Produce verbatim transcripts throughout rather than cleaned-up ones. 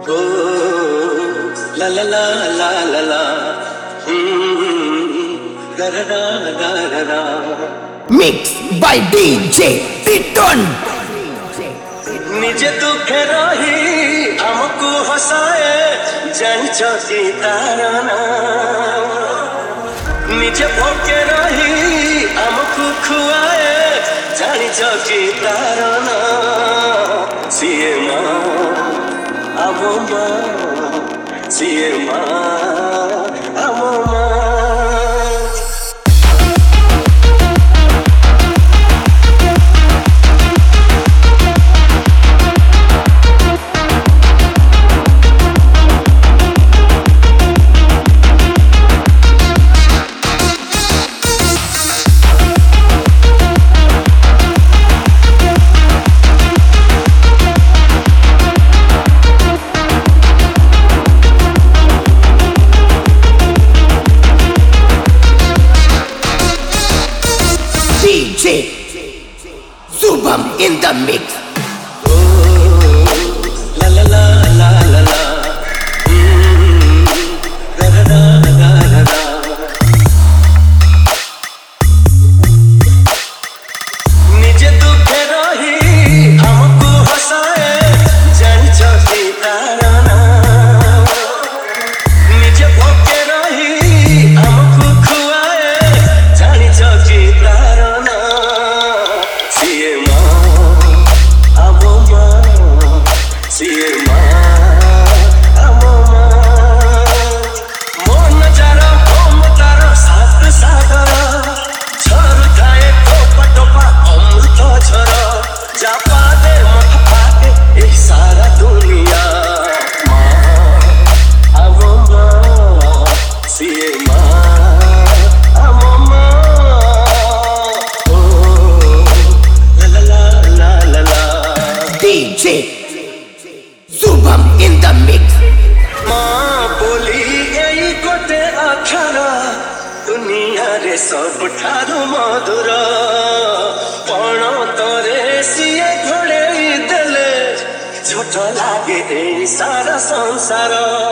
Oh, la la la la la la. Hmm, da da da da da da. Mixed by D J Titon. निजे दुखे रही हमको हंसाए जानिछ कि तारना निजे भोके रही हमको खुआए जानिछ कि तारना सिए माँ आमो माँ सिए माँ आमो माँ D J Subham in the mix. La la la la la la. Mm, da da da da da da. निजे दुखे रही हमको हंसाए जानिछ कि तारना निजे भोके रही हमको खुआए जानिछ कि तारना सिए माँ आमो माँ सिए माँ आमो माँ मन जरा हम तारा साथ सागर झर खाए टोपा टोपा अमृत झर जापा दे मत पाके ए सारा दुनिया माँ आमो माँ सिए माँ आमो माँ ओ la la la la la la D J Subham in the mix. माँ बोली यही गोटे अक्षर दुनिया रे सबठारु मधुर पण तरे सिए घोड़ेई देले छोट लागे एई सारा संसार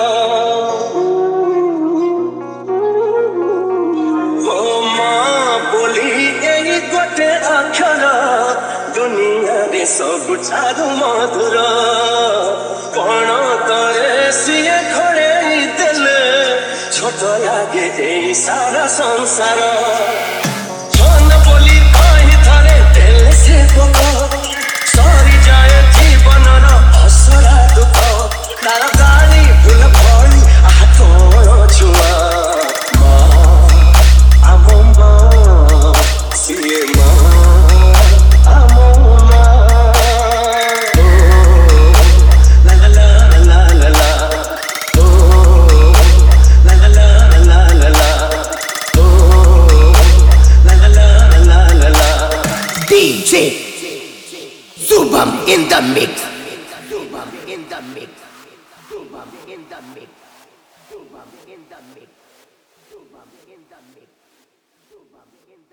ओ माँ बोली यही गोटे अक्षर दुनिया रे सबठारु मधुर पण तरे सिए घोड़ेई देले छोट लागे एई सारा संसार धन बोली कही थरे देले से दुख सरी जाए जीवनर असरा दुख तार गाली फुल फली हातोर छुआ माँ आमो माँ सिए माँ आमो माँ ओ la la la la la la oh la la la la la la oh la la la la la la D J Subham in the mix. Subham in the mix. Subham in the mix. Subham in the mix. Subham in the mix. Subham in the